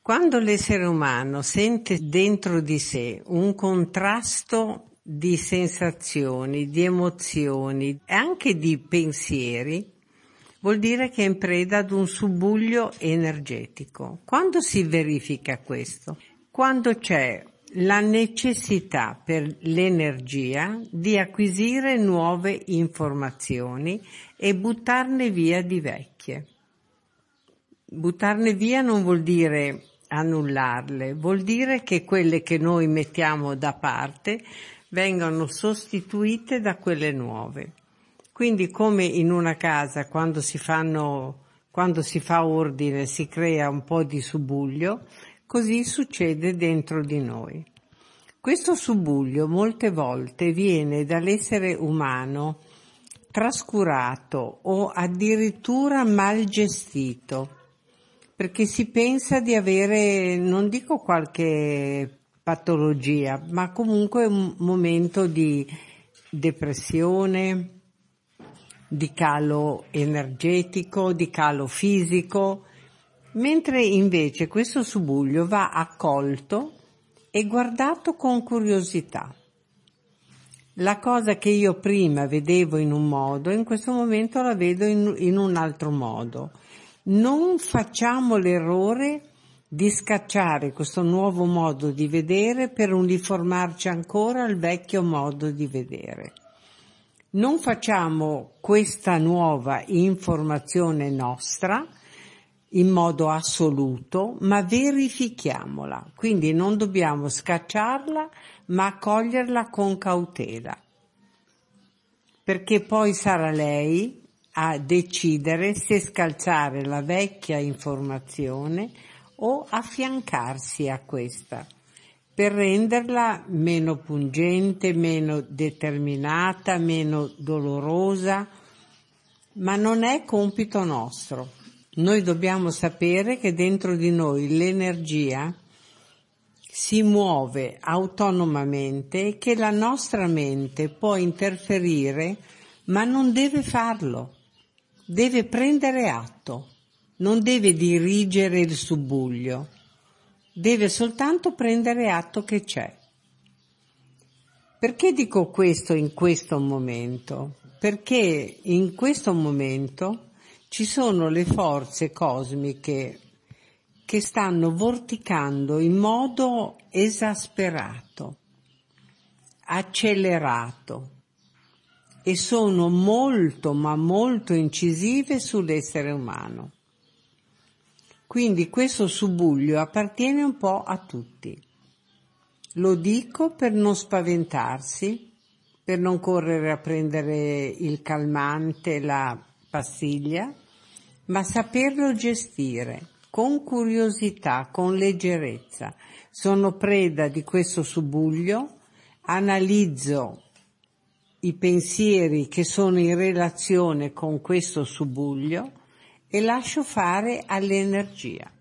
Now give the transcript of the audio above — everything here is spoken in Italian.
Quando l'essere umano sente dentro di sé un contrasto di sensazioni, di emozioni e anche di pensieri, vuol dire che è in preda ad un subbuglio energetico. Quando si verifica questo? Quando c'è la necessità per l'energia di acquisire nuove informazioni e buttarne via di vecchie. Buttarne via non vuol dire annullarle, vuol dire che quelle che noi mettiamo da parte vengano sostituite da quelle nuove. Quindi come in una casa quando si fa ordine si crea un po' di subbuglio, così succede dentro di noi. Questo subbuglio molte volte viene dall'essere umano trascurato o addirittura mal gestito, perché si pensa di avere, non dico qualche patologia, ma comunque un momento di depressione, di calo energetico, di calo fisico, mentre invece questo subbuglio va accolto e guardato con curiosità. La cosa che io prima vedevo in un modo, in questo momento la vedo in un altro modo. Non facciamo l'errore di scacciare questo nuovo modo di vedere per uniformarci ancora al vecchio modo di vedere. Non facciamo questa nuova informazione nostra in modo assoluto, ma verifichiamola. Quindi non dobbiamo scacciarla, ma accoglierla con cautela, perché poi sarà lei a decidere se scalzare la vecchia informazione o affiancarsi a questa per renderla meno pungente, meno determinata, meno dolorosa, ma non è compito nostro. Noi dobbiamo sapere che dentro di noi l'energia si muove autonomamente e che la nostra mente può interferire, ma non deve farlo. Deve prendere atto, non deve dirigere il subbuglio, deve soltanto prendere atto che c'è. Perché dico questo in questo momento? Perché in questo momento ci sono le forze cosmiche che stanno vorticando in modo esasperato, accelerato, e sono molto ma molto incisive sull'essere umano. Quindi questo subbuglio appartiene un po' a tutti. Lo dico per non spaventarsi, per non correre a prendere il calmante, la pastiglia, ma saperlo gestire con curiosità, con leggerezza. Sono preda di questo subbuglio, analizzo i pensieri che sono in relazione con questo subbuglio e lascio fare all'energia.